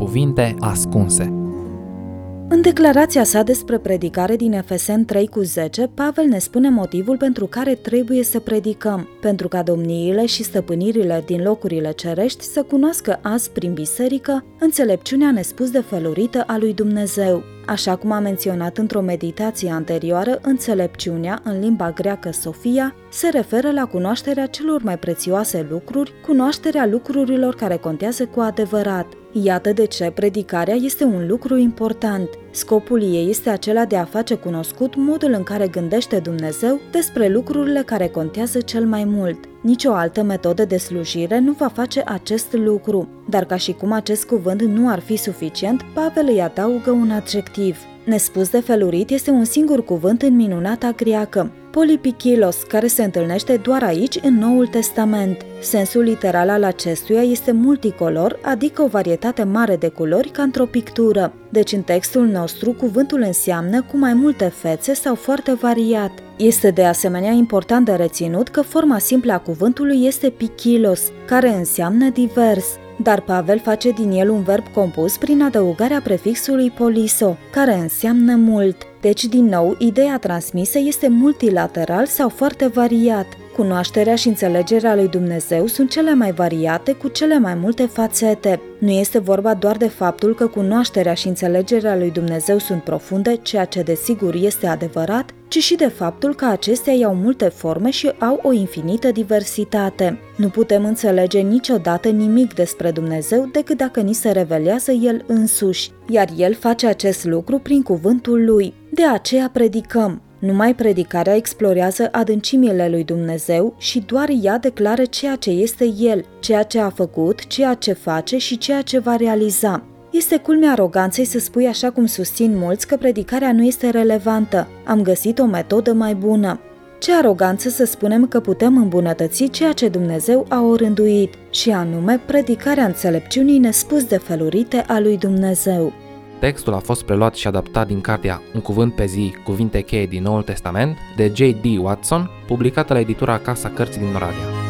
Cuvinte ascunse. În declarația sa despre predicare din Efeseni 3:10, Pavel ne spune motivul pentru care trebuie să predicăm, pentru ca domniile și stăpânirile din locurile cerești să cunoască azi prin biserică înțelepciunea nespus de felurită a lui Dumnezeu. Așa cum am menționat într-o meditație anterioară, înțelepciunea, în limba greacă Sofia, se referă la cunoașterea celor mai prețioase lucruri, cunoașterea lucrurilor care contează cu adevărat. Iată de ce predicarea este un lucru important. Scopul ei este acela de a face cunoscut modul în care gândește Dumnezeu despre lucrurile care contează cel mai mult. Nici o altă metodă de slujire nu va face acest lucru, dar ca și cum acest cuvânt nu ar fi suficient, Pavel îi adaugă un adjectiv. Nespus de felurit este un singur cuvânt în minunata greacă, polipichilos, care se întâlnește doar aici în Noul Testament. Sensul literal al acestuia este multicolor, adică o varietate mare de culori ca într-o pictură. Deci în textul nostru cuvântul înseamnă cu mai multe fețe sau foarte variat. Este de asemenea important de reținut că forma simplă a cuvântului este pichilos, care înseamnă divers. Dar Pavel face din el un verb compus prin adăugarea prefixului poliso, care înseamnă mult. Deci, din nou, ideea transmisă este multilateral sau foarte variat. Cunoașterea și înțelegerea lui Dumnezeu sunt cele mai variate cu cele mai multe fațete. Nu este vorba doar de faptul că cunoașterea și înțelegerea lui Dumnezeu sunt profunde, ceea ce desigur este adevărat, ci și de faptul că acestea iau multe forme și au o infinită diversitate. Nu putem înțelege niciodată nimic despre Dumnezeu decât dacă ni se revelează El însuși, iar El face acest lucru prin cuvântul Lui. De aceea predicăm. Numai predicarea explorează adâncimile lui Dumnezeu și doar ea declară ceea ce este El, ceea ce a făcut, ceea ce face și ceea ce va realiza. Este culmea aroganței să spui, așa cum susțin mulți, că predicarea nu este relevantă. Am găsit o metodă mai bună. Ce aroganță să spunem că putem îmbunătăți ceea ce Dumnezeu a orânduit, și anume predicarea înțelepciunii nespus de felurite a lui Dumnezeu. Textul a fost preluat și adaptat din cartea Un cuvânt pe zi, cuvinte cheie din Noul Testament, de J.D. Watson, publicată la editura Casa Cărții din Oradea.